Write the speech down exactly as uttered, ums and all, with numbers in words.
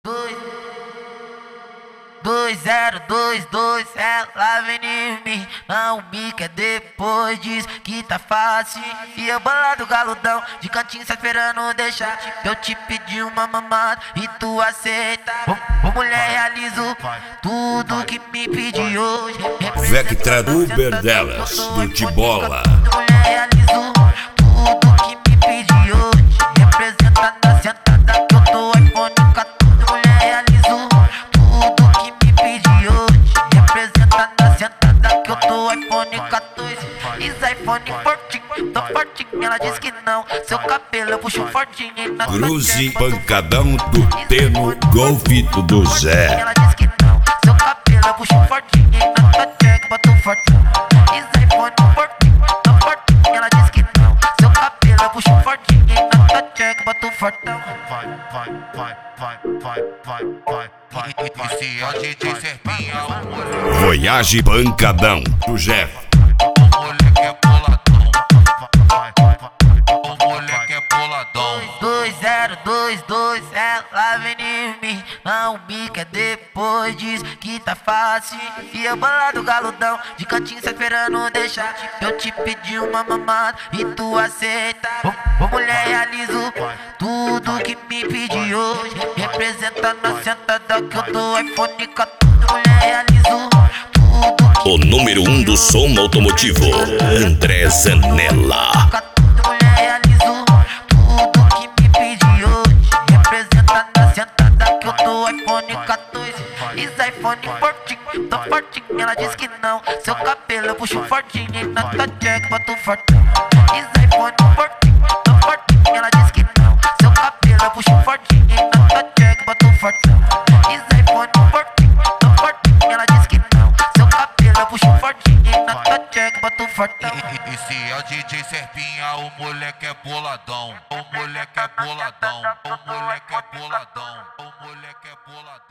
dois, dois, zero, dois, dois, ela vem em mim, não me quer depois diz que tá fácil. E eu bolado galudão, de cantinho só esperando deixar. Eu te pedi uma mamada e tu aceita. Ô, ô mulher, realizo tudo que me pedi hoje. Vectra Uber delas, do Tibola. Mulher, realizo tudo que me pedi hoje. Representa na sentada que eu tô iPhone quatorze. Mulher, realizo tudo que me pedi hoje. Representa na sentada que eu tô iPhone quatorze. Isa iPhone fortinho, tô fortinho. Ela diz que não, seu cabelo eu puxo fortinho. Cruze pancadão do Teno Golfito do Zé. Ela diz que não, seu cabelo eu puxo fortinho. Na tua check, boto fortinho. Isa iPhone fortinho, tô fortinho. Ela diz que não, seu cabelo eu puxo fortinho. Na tua check, boto fortão. Vai, vai, vai, vai, vai, vai, vai, vai. E se a D J Serpinha, o moleque, Voyage pancadão do Jeff. o moleque é boladão. Vai, vai, vai, o moleque é boladão. dois, zero, dois, dois, ela vem em mim, não me quer depois diz que tá fácil. E eu bolado galudão, de cantinho só esperando deixar. Eu te pedi uma mamada e tu aceita. Ô, ô mulher, realizo tudo que me pedi hoje. Representa na sentada que eu tô iPhone quatorze. Mulher, realizo tudo que O número um do som automotivo, André Zanella. mulher, realizo tudo que me pedi hoje. Representa na sentada que eu tô iPhone quatorze. Isa iPhone fortinho, tô fortinho. Ela diz que não, seu cabelo eu puxo fortinho. E na tua check, boto fortinho. Isa iPhone fortinho, tô fortinho. Ela diz que não, seu cabelo eu puxo fortinho. E na tua check, boto fortinho. Isa iPhone fortinho, tô fortinho. Ela diz que não, seu cabelo eu puxo fortinho. E na tua check, boto fortinho. E, e se a D J Serpinha, o moleque é boladão. O moleque é boladão. O moleque é boladão. O moleque é boladão.